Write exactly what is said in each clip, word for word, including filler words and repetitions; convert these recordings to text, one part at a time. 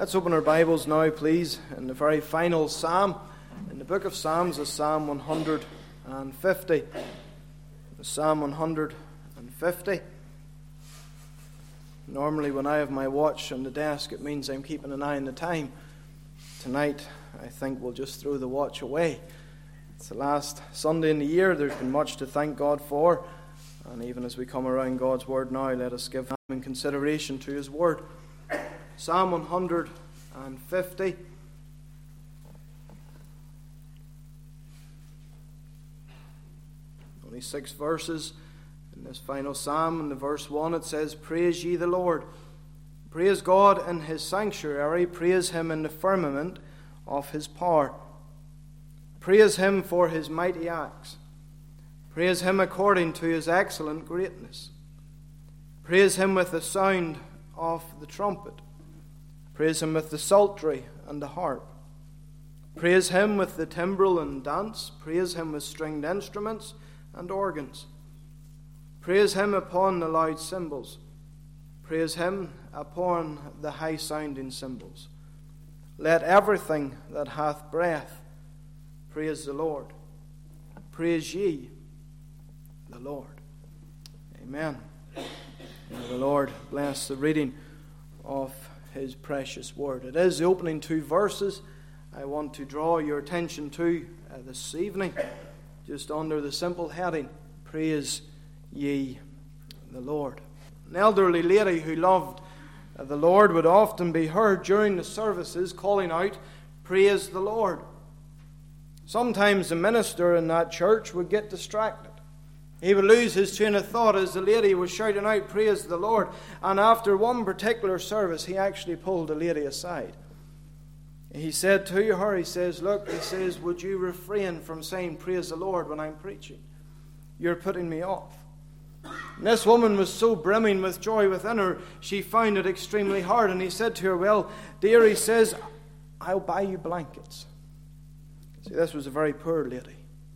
Let's open our Bibles now, please, in the very final psalm. In the book of Psalms is Psalm one hundred fifty. Psalm one hundred fifty. Normally when I have my watch on the desk, it means I'm keeping an eye on the time. Tonight, I think we'll just throw the watch away. It's the last Sunday in the year. There's been much to thank God for. And even as we come around God's Word now, let us give time and consideration to His Word. Psalm one hundred fifty. Only six verses in this final psalm. In the verse one it says, "Praise ye the Lord. Praise God in His sanctuary. Praise Him in the firmament of His power. Praise Him for His mighty acts. Praise Him according to His excellent greatness. Praise Him with the sound of the trumpet. Praise Him with the psaltery and the harp. Praise Him with the timbrel and dance. Praise Him with stringed instruments and organs. Praise Him upon the loud cymbals. Praise Him upon the high-sounding cymbals. Let everything that hath breath praise the Lord. Praise ye the Lord." Amen. May the Lord bless the reading of His precious word. It is the opening two verses I want to draw your attention to uh, this evening, just under the simple heading, "Praise ye the Lord." An elderly lady who loved uh, the Lord would often be heard during the services calling out, "Praise the Lord." Sometimes the minister in that church would get distracted. He would lose his train of thought as the lady was shouting out, "Praise the Lord." And after one particular service, he actually pulled the lady aside. He said to her, he says, "Look," he says, "would you refrain from saying praise the Lord when I'm preaching? You're putting me off." And this woman was so brimming with joy within her, she found it extremely hard. And he said to her, "Well, dear," he says, "I'll buy you blankets." See, this was a very poor lady.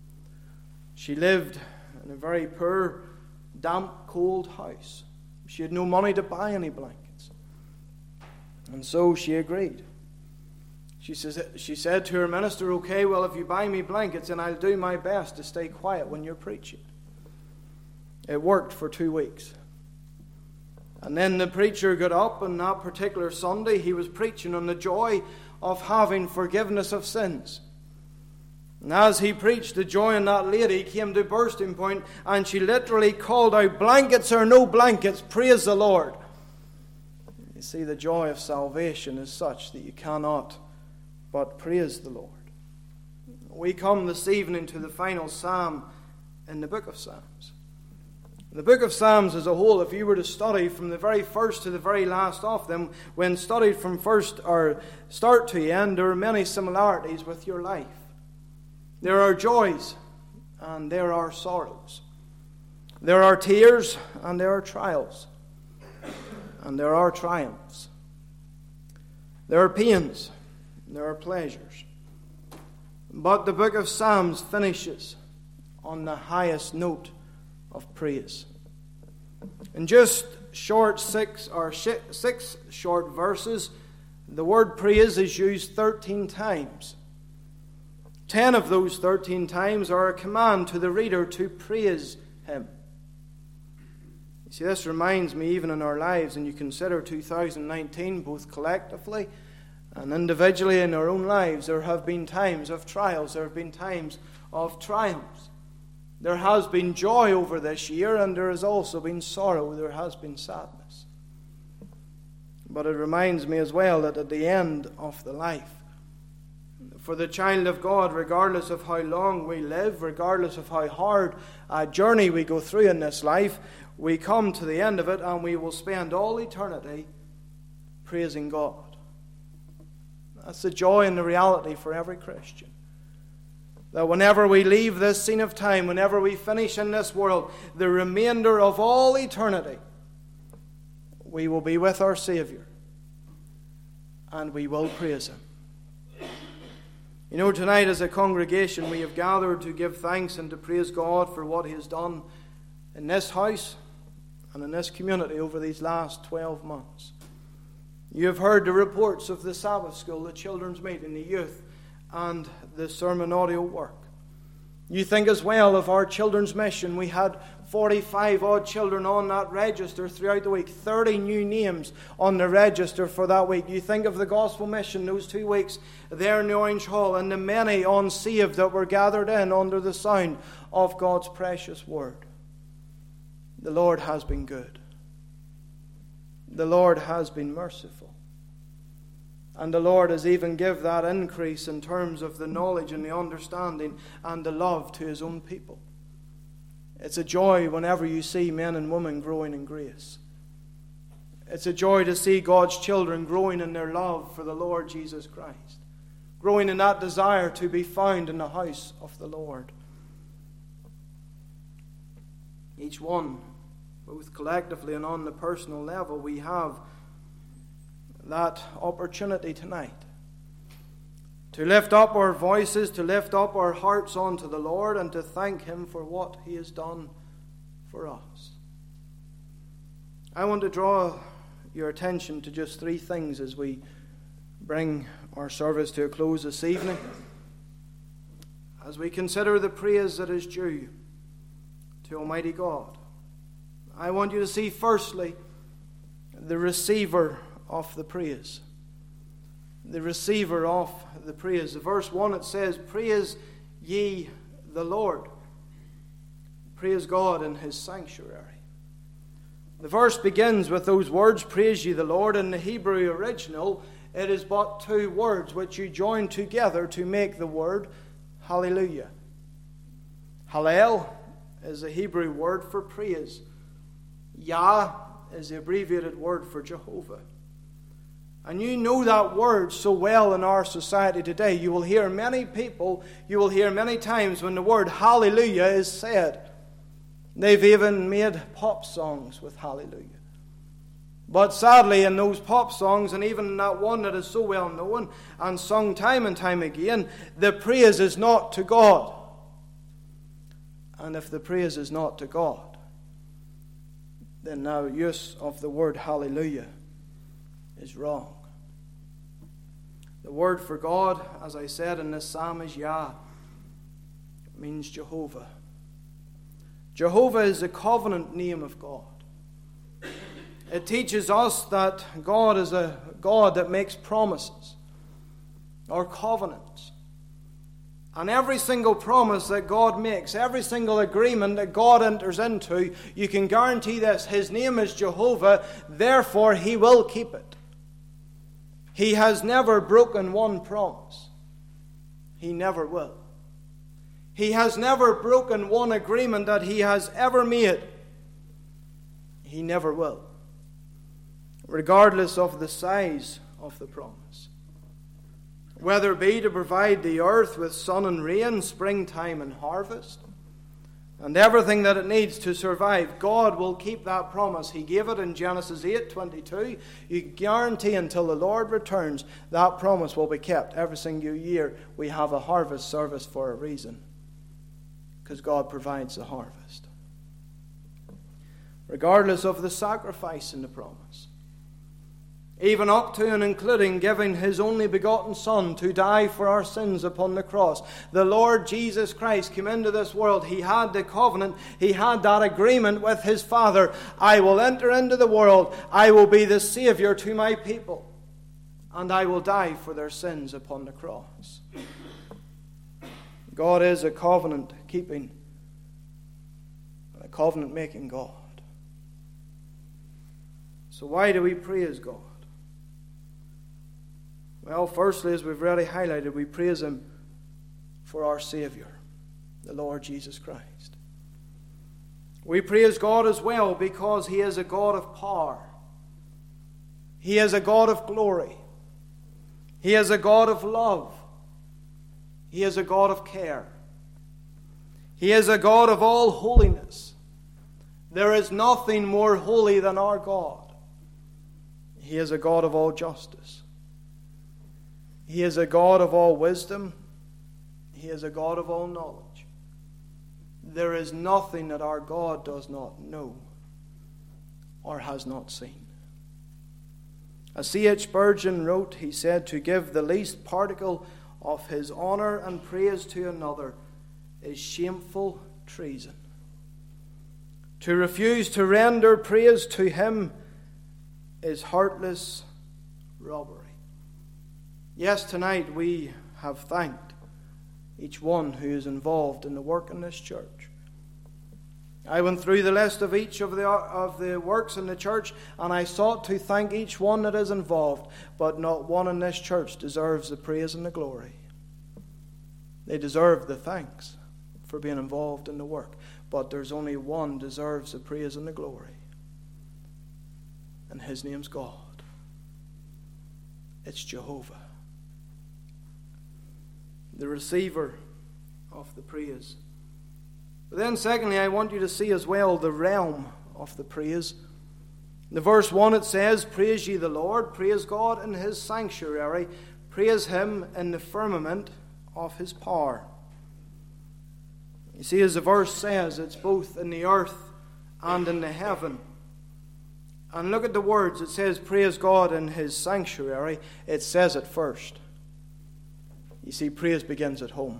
She lived in a very poor, damp, cold house. She had no money to buy any blankets. And so she agreed. She says, she said to her minister, "Okay, well, if you buy me blankets, then I'll do my best to stay quiet when you're preaching." It worked for two weeks. And then the preacher got up on that particular Sunday. He was preaching on the joy of having forgiveness of sins. And as he preached, the joy in that lady came to bursting point, and she literally called out, "Blankets or no blankets, praise the Lord." You see, the joy of salvation is such that you cannot but praise the Lord. We come this evening to the final psalm in the book of Psalms. The book of Psalms as a whole, if you were to study from the very first to the very last of them, when studied from first or start to end, there are many similarities with your life. There are joys and there are sorrows. There are tears and there are trials. And there are triumphs. There are pains and there are pleasures. But the book of Psalms finishes on the highest note of praise. In just short six or six short verses, the word praise is used thirteen times. Ten of those thirteen times are a command to the reader to praise Him. You see, this reminds me, even in our lives, and you consider two thousand nineteen, both collectively and individually in our own lives, there have been times of trials, there have been times of triumphs. There has been joy over this year, and there has also been sorrow, there has been sadness. But it reminds me as well that at the end of the life, for the child of God, regardless of how long we live, regardless of how hard a journey we go through in this life, we come to the end of it and we will spend all eternity praising God. That's the joy and the reality for every Christian. That whenever we leave this scene of time, whenever we finish in this world, the remainder of all eternity, we will be with our Savior and we will praise Him. You know, tonight as a congregation we have gathered to give thanks and to praise God for what He has done in this house and in this community over these last twelve months. You have heard the reports of the Sabbath school, the children's meeting, the youth, and the sermon audio work. You think as well of our children's mission. We had forty-five odd children on that register throughout the week. thirty new names on the register for that week. You think of the gospel mission those two weeks there in the Orange Hall, and the many unsaved that were gathered in under the sound of God's precious word. The Lord has been good. The Lord has been merciful. And the Lord has even given that increase in terms of the knowledge and the understanding and the love to His own people. It's a joy whenever you see men and women growing in grace. It's a joy to see God's children growing in their love for the Lord Jesus Christ, growing in that desire to be found in the house of the Lord. Each one, both collectively and on the personal level, we have that opportunity tonight to lift up our voices, to lift up our hearts unto the Lord, and to thank Him for what He has done for us. I want to draw your attention to just three things as we bring our service to a close this evening, as we consider the praise that is due to Almighty God. I want you to see, firstly, the receiver of the praise. The receiver of the praise. In verse one it says, "Praise ye the Lord." Praise God in His sanctuary. The verse begins with those words, "Praise ye the Lord." In the Hebrew original, it is but two words which you join together to make the word hallelujah. Hallel is the Hebrew word for praise. Yah is the abbreviated word for Jehovah. And you know that word so well in our society today. You will hear many people, you will hear many times when the word hallelujah is said. They've even made pop songs with hallelujah. But sadly, in those pop songs, and even in that one that is so well known and sung time and time again, the praise is not to God. And if the praise is not to God, then our use of the word hallelujah is wrong. The word for God, as I said in this psalm, is Yah. It means Jehovah. Jehovah is the covenant name of God. It teaches us that God is a God that makes promises or covenants. And every single promise that God makes, every single agreement that God enters into, you can guarantee this: His name is Jehovah, therefore He will keep it. He has never broken one promise. He never will. He has never broken one agreement that He has ever made. He never will, regardless of the size of the promise. Whether it be to provide the earth with sun and rain, springtime and harvest, and everything that it needs to survive, God will keep that promise. He gave it in Genesis eight twenty-two. You guarantee until the Lord returns, that promise will be kept. Every single year we have a harvest service for a reason, because God provides the harvest. Regardless of the sacrifice in the promise, even up to and including giving His only begotten Son to die for our sins upon the cross. The Lord Jesus Christ came into this world. He had the covenant. He had that agreement with His Father. I will enter into the world. I will be the Savior to my people. And I will die for their sins upon the cross. God is a covenant-keeping, a covenant-making God. So why do we praise God? Well, firstly, as we've already highlighted, we praise Him for our Savior, the Lord Jesus Christ. We praise God as well because He is a God of power. He is a God of glory. He is a God of love. He is a God of care. He is a God of all holiness. There is nothing more holy than our God. He is a God of all justice. He is a God of all wisdom. He is a God of all knowledge. There is nothing that our God does not know or has not seen. As C H Spurgeon wrote, he said, to give the least particle of his honour and praise to another is shameful treason. To refuse to render praise to him is heartless robbery. Yes, tonight we have thanked each one who is involved in the work in this church. I went through the list of each of the, of the works in the church, and I sought to thank each one that is involved, but not one in this church deserves the praise and the glory. They deserve the thanks for being involved in the work, but there's only one deserves the praise and the glory, and his name's God. It's Jehovah, the receiver of the praise. But then secondly, I want you to see as well the realm of the praise. In the verse one it says, praise ye the Lord, praise God in his sanctuary, praise him in the firmament of his power. You see, as the verse says, it's both in the earth and in the heaven. And look at the words. It says, praise God in his sanctuary. It says it first. You see, praise begins at home.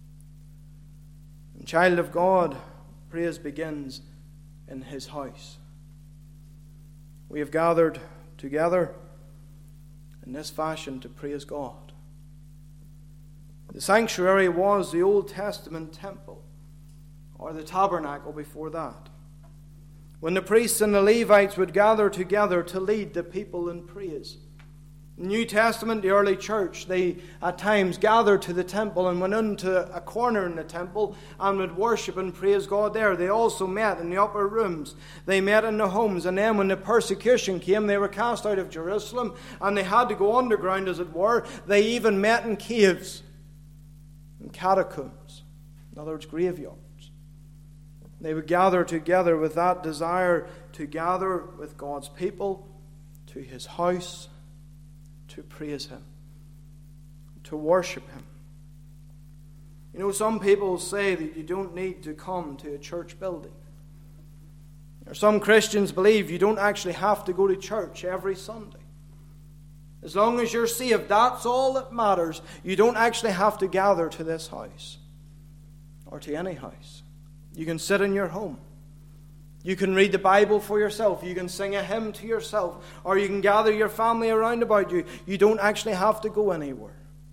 And child of God, praise begins in his house. We have gathered together in this fashion to praise God. The sanctuary was the Old Testament temple, or the tabernacle before that, when the priests and the Levites would gather together to lead the people in praise. In the New Testament, the early church, they at times gathered to the temple and went into a corner in the temple and would worship and praise God there. They also met in the upper rooms. They met in the homes. And then when the persecution came, they were cast out of Jerusalem and they had to go underground, as it were. They even met in caves, in catacombs, in other words, graveyards. They would gather together with that desire to gather with God's people to his house, to praise him, to worship him. You know, some people say that you don't need to come to a church building. Or some Christians believe you don't actually have to go to church every Sunday. As long as you're saved, that's all that matters. You don't actually have to gather to this house or to any house. You can sit in your home. You can read the Bible for yourself. You can sing a hymn to yourself. Or you can gather your family around about you. You don't actually have to go anywhere.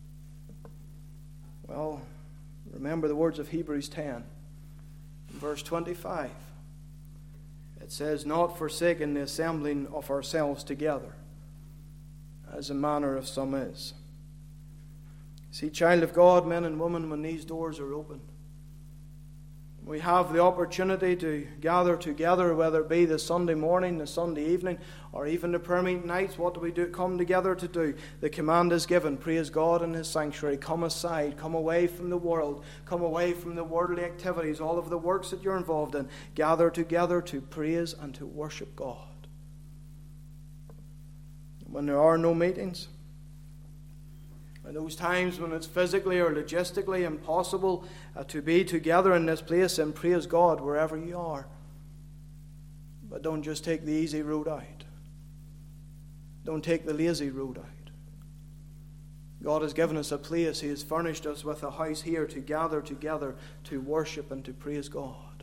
Well, remember the words of Hebrews ten, verse twenty-five. It says, not forsaking the assembling of ourselves together, as the manner of some is. See, child of God, men and women, when these doors are opened, we have the opportunity to gather together, whether it be the Sunday morning, the Sunday evening, or even the prayer meeting nights. What do we do? Come together to do. The command is given. Praise God in his sanctuary. Come aside. Come away from the world. Come away from the worldly activities, all of the works that you're involved in. Gather together to praise and to worship God. When there are no meetings, in those times when it's physically or logistically impossible uh, to be together in this place, and praise God wherever you are. But don't just take the easy road out. Don't take the lazy road out. God has given us a place. He has furnished us with a house here to gather together to worship and to praise God.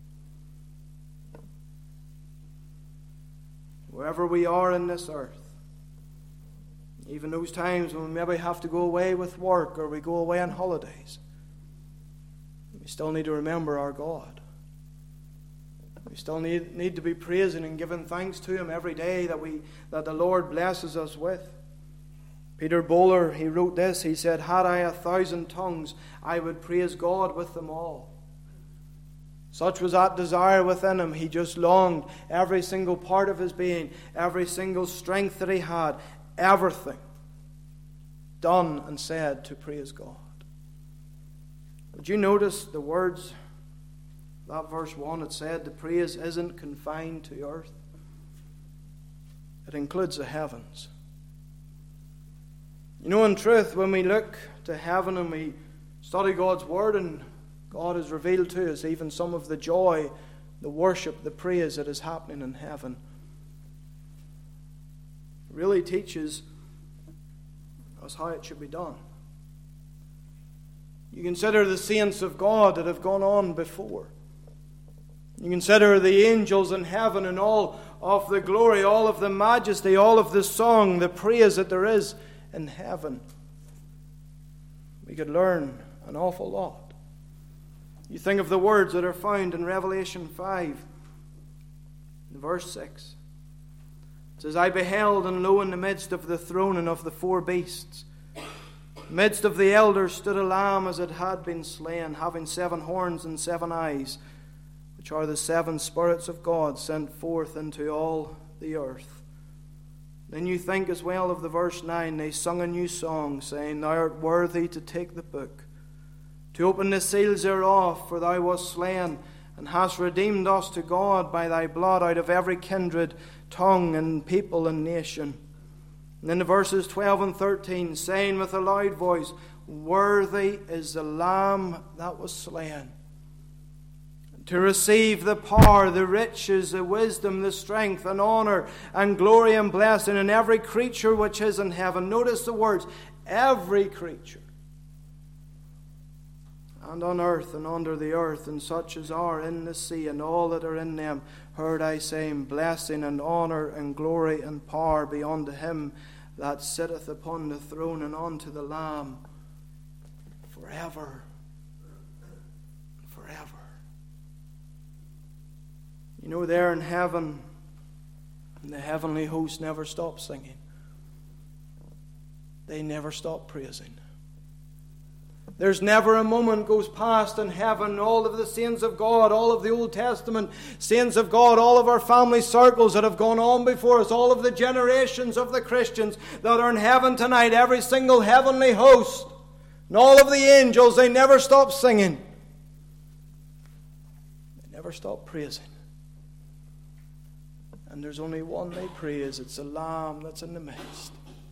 Wherever we are in this earth, even those times when we maybe have to go away with work or we go away on holidays, we still need to remember our God. We still need, need to be praising and giving thanks to him every day that we that the Lord blesses us with. Peter Bowler, he wrote this. He said, had I a thousand tongues, I would praise God with them all. Such was that desire within him. He just longed, every single part of his being, every single strength that he had, everything done and said to praise God. Would you notice the words, that verse one, it said the praise isn't confined to earth. It includes the heavens. You know, in truth, when we look to heaven and we study God's word, and God has revealed to us even some of the joy, the worship, the praise that is happening in heaven, really teaches us how it should be done. You consider the saints of God that have gone on before. You consider the angels in heaven and all of the glory, all of the majesty, all of the song, the praise that there is in heaven. We could learn an awful lot. You think of the words that are found in Revelation five, verse six. It says, I beheld, and lo, in the midst of the throne and of the four beasts, midst of the elders stood a lamb as it had been slain, having seven horns and seven eyes, which are the seven spirits of God sent forth into all the earth. Then you think as well of the verse nine, they sung a new song, saying, Thou art worthy to take the book, to open the seals thereof, for thou wast slain, and hast redeemed us to God by thy blood out of every kindred, tongue, and people and nation. And then the verses twelve and thirteen, saying with a loud voice, Worthy is the Lamb that was slain, to receive the power, the riches, the wisdom, the strength, and honor, and glory, and blessing, and every creature which is in heaven. Notice the words, every creature, and on earth and under the earth, and such as are in the sea, and all that are in them, heard I saying, Blessing and honor and glory and power be unto him that sitteth upon the throne and unto the Lamb forever and forever. You know, there in heaven, the heavenly host never stops singing. They never stop praising. There's never a moment goes past in heaven. All of the saints of God, all of the Old Testament saints of God, all of our family circles that have gone on before us, all of the generations of the Christians that are in heaven tonight, every single heavenly host, and all of the angels, they never stop singing. They never stop praising. And there's only one they praise. It's the Lamb that's in the midst.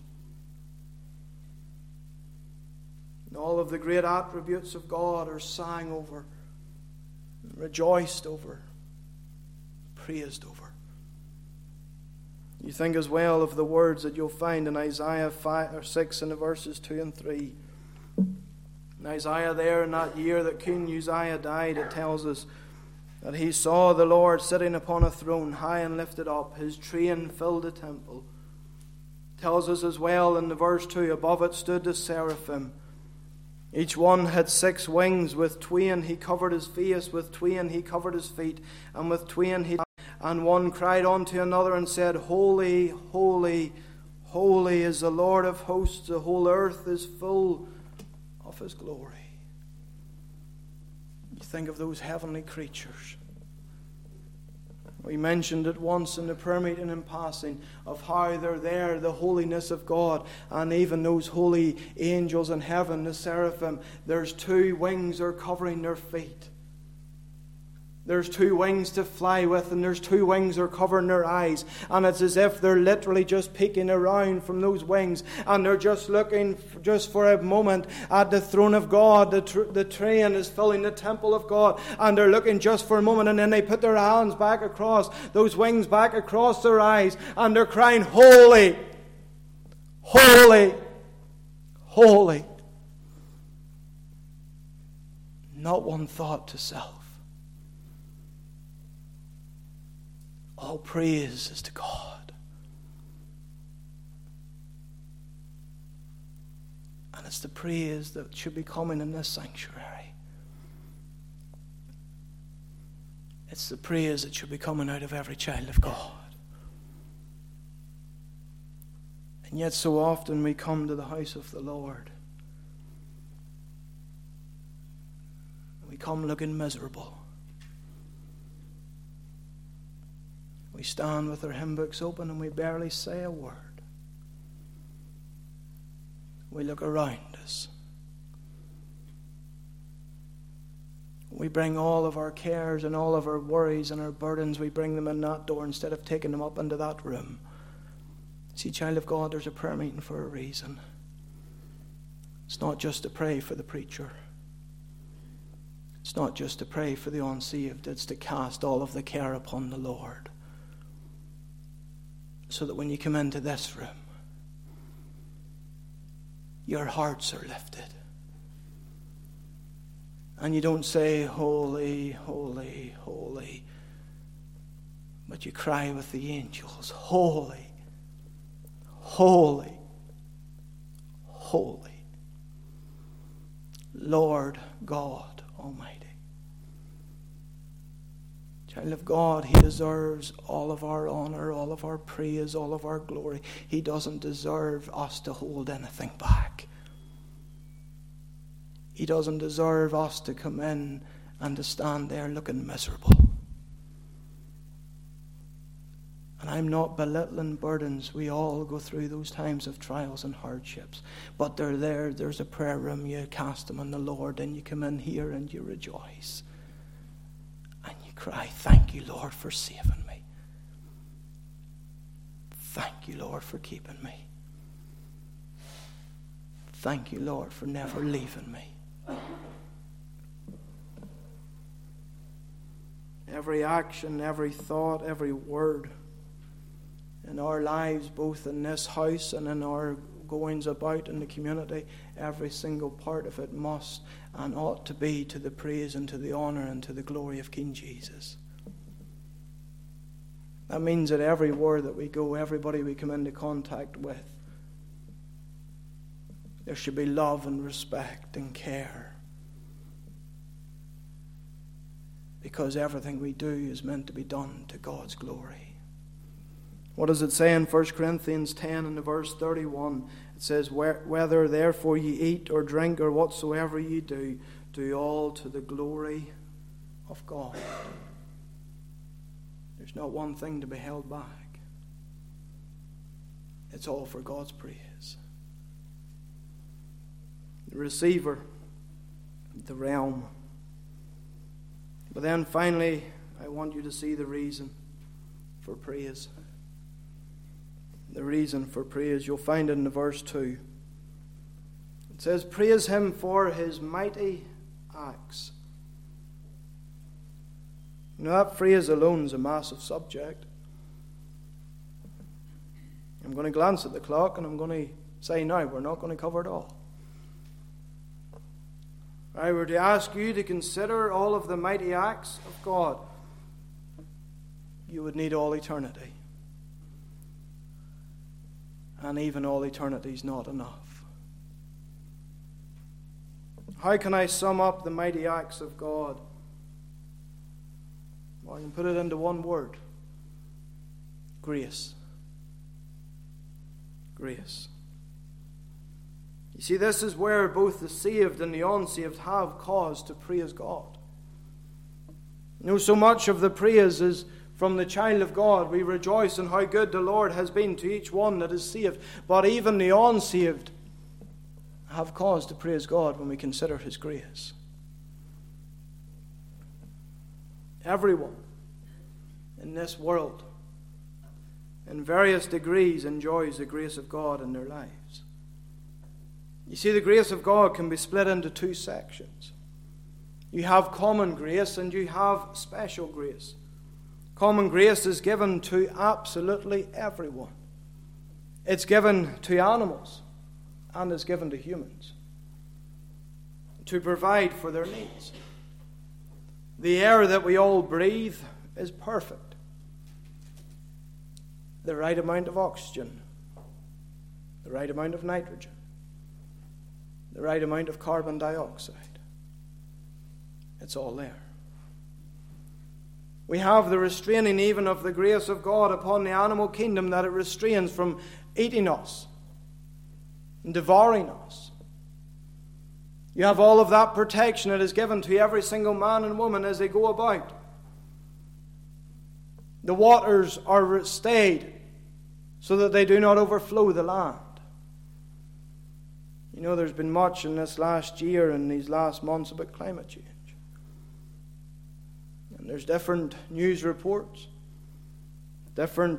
And all of the great attributes of God are sang over, rejoiced over, praised over. You think as well of the words that you'll find in Isaiah five or six in the verses two and three. In Isaiah there, in that year that King Uzziah died, it tells us that he saw the Lord sitting upon a throne, high and lifted up. His train filled the temple. It tells us as well in the verse two, above it stood the seraphim. Each one had six wings. With twain he covered his face, with twain he covered his feet, and with twain he... And one cried unto another and said, Holy, holy, holy is the Lord of hosts. The whole earth is full of his glory. You think of those heavenly creatures. We mentioned it once in the prayer meeting in passing of how they're there, the holiness of God, and even those holy angels in heaven, the seraphim. There's two wings are covering their feet. There's two wings to fly with, and there's two wings are covering their eyes. And it's as if they're literally just peeking around from those wings, and they're just looking just for a moment at the throne of God. The, tr- the train is filling the temple of God, and they're looking just for a moment, and then they put their hands back across, those wings back across their eyes, and they're crying, Holy, holy, holy. Not one thought to self. All praise is to God. And it's the praise that should be coming in this sanctuary. It's the praise that should be coming out of every child of God. And yet so often we come to the house of the Lord. We come looking miserable. We stand with our hymn books open and we barely say a word. We look around us. We bring all of our cares and all of our worries and our burdens, we bring them in that door instead of taking them up into that room. See, child of God, there's a prayer meeting for a reason. It's not just to pray for the preacher. It's not just to pray for the unsaved. It's to cast all of the care upon the Lord. so that when you come into this room, your hearts are lifted. And you don't say, holy, holy, holy, but you cry with the angels, holy, holy, holy, Lord God Almighty. Child of God, He deserves all of our honor, all of our praise, all of our glory. He doesn't deserve us to hold anything back. He doesn't deserve us to come in and to stand there looking miserable. And I'm not belittling burdens. We all go through those times of trials and hardships. But they're there. There's a prayer room. You cast them on the Lord, and you come in here and you rejoice. And you cry, thank you, Lord, for saving me. Thank you, Lord, for keeping me. Thank you, Lord, for never leaving me. Every action, every thought, every word in our lives, both in this house and in our goings about in the community, every single part of it must and ought to be to the praise and to the honor and to the glory of King Jesus. That means that everywhere that we go, everybody we come into contact with, there should be love and respect and care. Because everything we do is meant to be done to God's glory. What does it say in First Corinthians ten and verse thirty-one? It says, whether therefore ye eat or drink or whatsoever ye do, do all to the glory of God. There's not one thing to be held back. It's all for God's praise. The receiver, the realm. But then finally, I want you to see the reason for praise. The reason for praise. You'll find it in the verse two. It says, praise Him for His mighty acts. You know, that phrase alone is a massive subject. I'm going to glance at the clock and I'm going to say now, we're not going to cover it all. If I were to ask you to consider all of the mighty acts of God, you would need all eternity. And even all eternity is not enough. How can I sum up the mighty acts of God? Well, I can put it into one word. Grace. Grace. You see, this is where both the saved and the unsaved have cause to praise God. You know, so much of the praise is from the child of God. We rejoice in how good the Lord has been to each one that is saved. But even the unsaved have cause to praise God when we consider His grace. Everyone in this world, in various degrees, enjoys the grace of God in their lives. You see, the grace of God can be split into two sections. You have common grace and you have special grace. Common grace is given to absolutely everyone. It's given to animals and it's given to humans to provide for their needs. The air that we all breathe is perfect. The right amount of oxygen, the right amount of nitrogen, the right amount of carbon dioxide. It's all there. We have the restraining even of the grace of God upon the animal kingdom, that it restrains from eating us and devouring us. You have all of that protection that is given to every single man and woman as they go about. The waters are stayed so that they do not overflow the land. You know, there's been much in this last year and these last months about climate change. And there's different news reports, different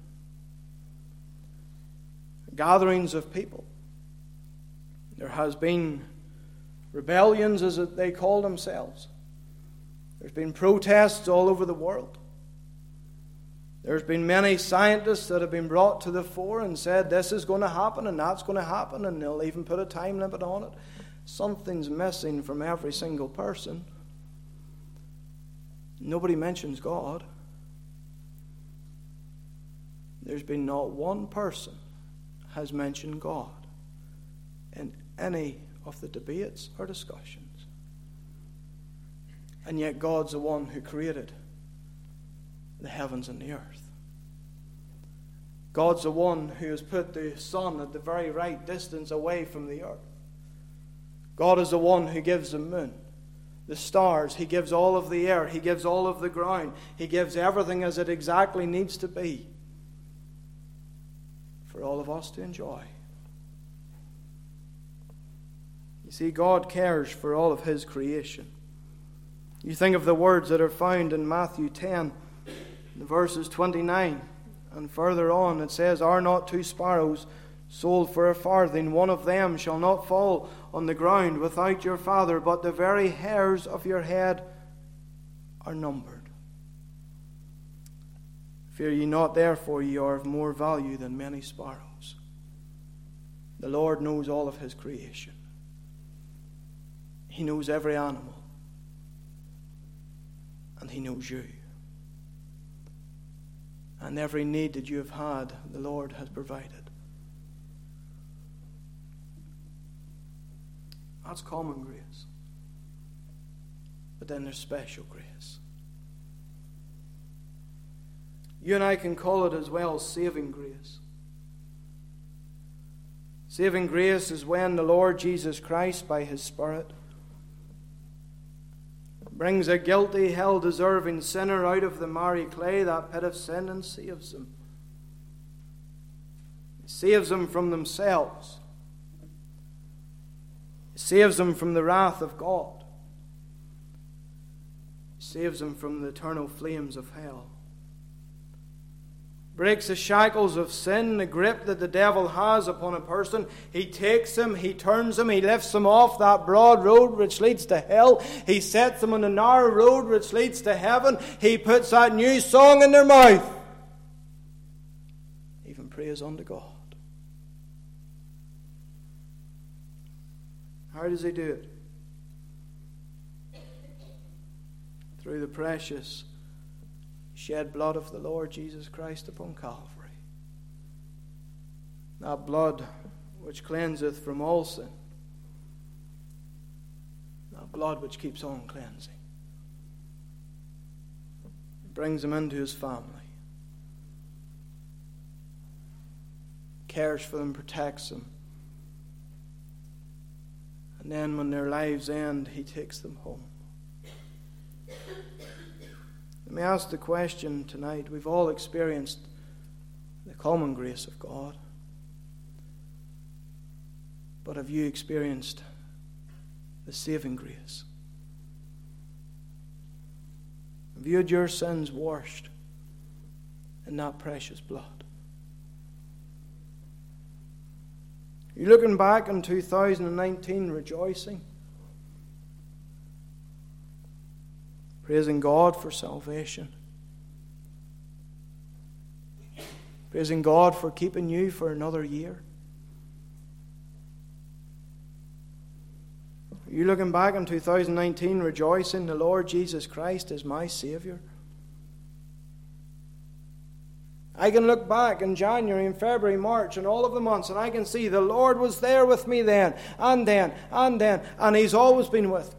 gatherings of people. There has been rebellions, as they call themselves. There's been protests all over the world. There's been many scientists that have been brought to the fore and said this is going to happen and that's going to happen, and they'll even put a time limit on it. Something's missing from every single person. Nobody mentions God. There's been not one person has mentioned God in any of the debates or discussions. And yet God's the one who created the heavens and the earth. God's the one who has put the sun at the very right distance away from the earth. God is the one who gives the moon, the stars. He gives all of the air. He gives all of the ground. He gives everything as it exactly needs to be for all of us to enjoy. You see, God cares for all of His creation. You think of the words that are found in Matthew ten, verses twenty-nine, and further on it says, "Are not two sparrows sold for a farthing? One of them shall not fall on the ground without your Father, but the very hairs of your head are numbered. Fear ye not, therefore, ye are of more value than many sparrows." The Lord knows all of His creation. He knows every animal. And He knows you. And every need that you have had, the Lord has provided. That's common grace. But then there's special grace. You and I can call it as well saving grace. Saving grace is when the Lord Jesus Christ, by His Spirit, brings a guilty, hell-deserving sinner out of the miry clay, that pit of sin, and saves them. He saves them from themselves. He saves them from the wrath of God. He saves them from the eternal flames of hell. Breaks the shackles of sin, the grip that the devil has upon a person. He takes them, he turns them, he lifts them off that broad road which leads to hell. He sets them on the narrow road which leads to heaven. He puts that new song in their mouth. Even praise unto God. How does He do it? Through the precious shed blood of the Lord Jesus Christ upon Calvary. That blood which cleanseth from all sin. That blood which keeps on cleansing. It brings them into His family. Cares for them, protects them. And then when their lives end, He takes them home. Let me ask the question tonight. We've all experienced the common grace of God. But have you experienced the saving grace? Have you had your sins washed in that precious blood? Are you looking back in two thousand nineteen rejoicing? Praising God for salvation. Praising God for keeping you for another year. Are you looking back in two thousand nineteen rejoicing the Lord Jesus Christ is my Savior? I can look back in January and February, March and all of the months, and I can see the Lord was there with me then and then and then, and He's always been with me.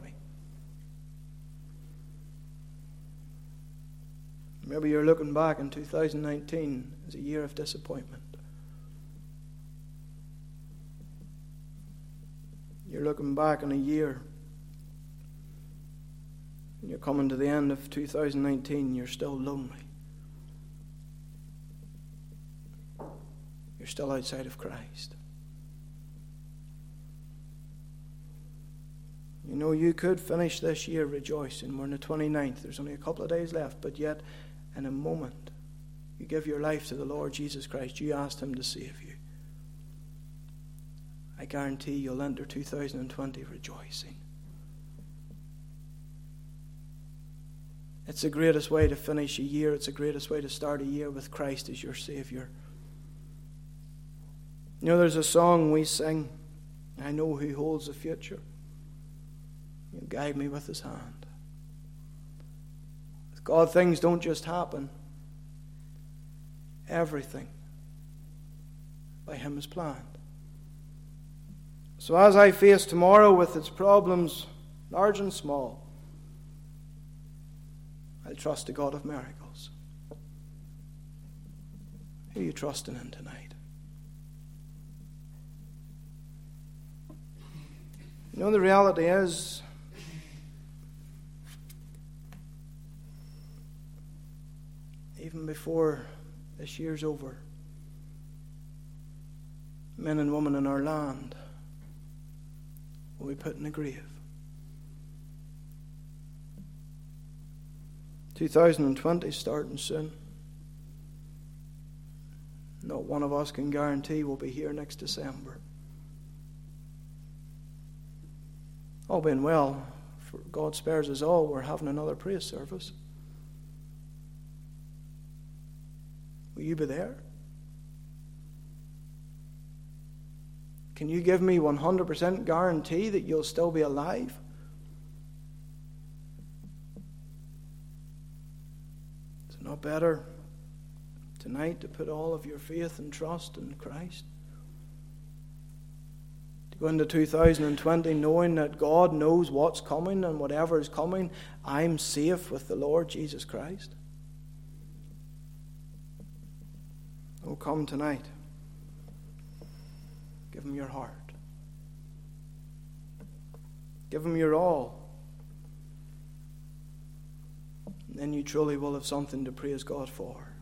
Maybe you're looking back in two thousand nineteen as a year of disappointment. You're looking back on a year and you're coming to the end of two thousand nineteen, you're still lonely. You're still outside of Christ. You know, you could finish this year rejoicing. We're on the twenty-ninth. There's only a couple of days left, but yet in a moment, you give your life to the Lord Jesus Christ. You asked Him to save you. I guarantee you'll enter two thousand twenty rejoicing. It's the greatest way to finish a year. It's the greatest way to start a year with Christ as your Savior. You know, there's a song we sing, I know who holds the future. He'll guide me with his hand. With God, things don't just happen. Everything by him is planned. So as I face tomorrow with its problems, large and small, I'll trust the God of miracles. Who are you trusting in tonight? You know, the reality is, even before this year's over, men and women in our land will be put in the grave. two thousand twenty is starting soon. Not one of us can guarantee we'll be here next December. All being well, for God spares us all, we're having another praise service. Will you be there? Can you give me one hundred percent guarantee that you'll still be alive? Is it not better tonight to put all of your faith and trust in Christ? To go into two thousand twenty knowing that God knows what's coming, and whatever is coming, I'm safe with the Lord Jesus Christ? Oh, come tonight. Give him your heart. Give him your all. And then you truly will have something to praise God for.